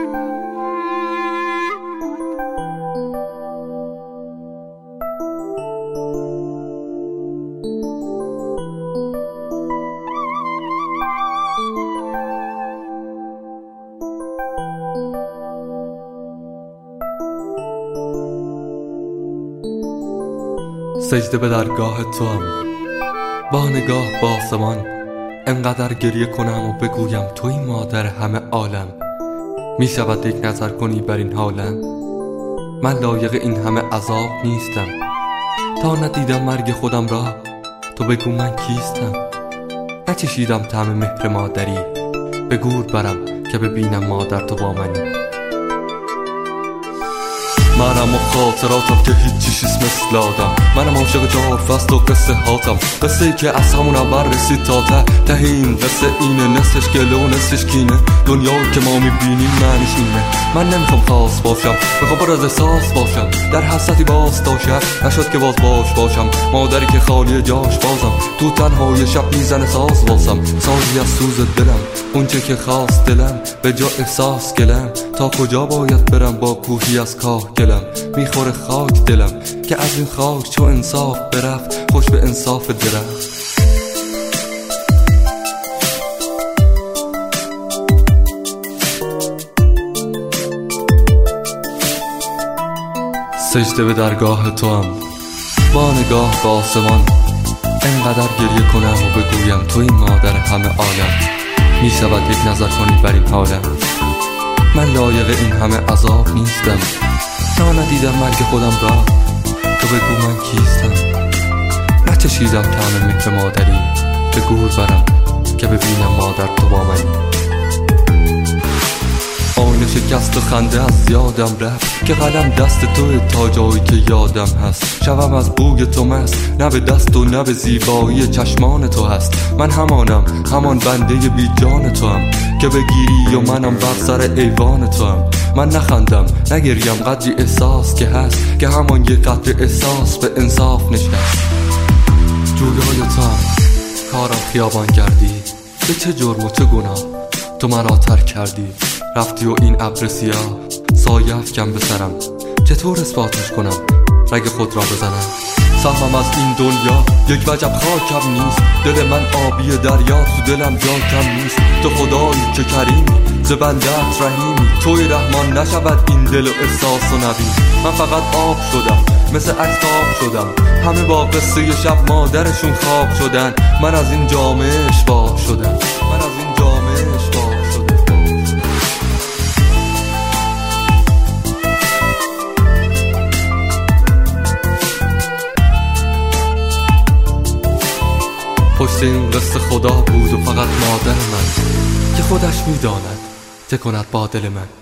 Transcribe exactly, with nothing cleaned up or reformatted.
سجده به درگاه تو هم با نگاه با آسمان، انقدر گریه کنم و بگویم توی مادر همه عالم. می شود یک نظر کنی بر این حالم؟ من لایق این همه عذاب نیستم. تا ندیدم مرگ خودم را تو بگو من کیستم. نچشیدم طعم مهر مادری، به گور برم که ببینم مادر تو با منی. منم و خاطراتم که هیچ چیز مثل آدم. منم عاشق چهار فصل و قصه هاتم، قصه ای که از همون اول رسید تا ته. ته این قصه اینه، نصفش گله و نصفش کینه. دنیایی که ما میبینیم معنیش اینه. من نمیخوام خاص باشم، میخوام پر از احساس باشم. در حسرتی باز تا شب نشد که باز باش باشم. مادری که خالی جاش بازم، تو تنهای شب میزنه ساز واسم. سازی از سوز دلم، اونچه که خواست دلم، به جا احساس گلم. تا کجا باید برم با کوهی از کاه گلم. میخوره خاک دلم که از این خاک چو انصاف برفت، خوش به انصاف درخت. سجده به درگاه تو هم با نگاه به آسمان، انقدر گریه کنم و بگویم توی مادر همه عالم. می شود یک نظر کنی بر این حالم؟ من لایق این همه عذاب نیستم. تا ندیدم مرگ خودم را تو بگو من کیستم. نچشیدم طعم مهر مادری، به گور برم که ببینم مادر تو با منی. آینه شکست و خنده از یادم رفت که قلم دست توی تا جایی که یادم هست. شبم از بوی تو مست، نه به دست و نه به زیبایی چشمان تو هست. من همانم، همان بنده بی جان تو هم که بگیری و منم بر سر ایوان تو هم. من نخندم نگریم قدری احساس که هست، که همان یک قطر احساس به انصاف نشست. جویای تو هم کارم خیابان کردی، به چه جرم و چه گناه تو مرا ترک کردی. رفتی و این ابر سیاه سایه افکن به سرم، چطور اثباتش کنم رگ خود را بزنم. سهمم از این دنیا یک وجب خاکم نیست. دل من آبی دریا، تو دلم جا کم نیست. تو خدایی که کریمی، ز بنده‌ات رحیمی. توی رحمان نشود این دل و احساس و نبین. من فقط آب شدم، مثل عکس‌تاب شدم. همه با قصه شب مادرشون خواب شدن. من از این جامعه اشباح شدم. من از این جامعه اشباح شدم. پشت این قصه خدا بود و فقط مادر من، که خودش میداند چه کند با دل من.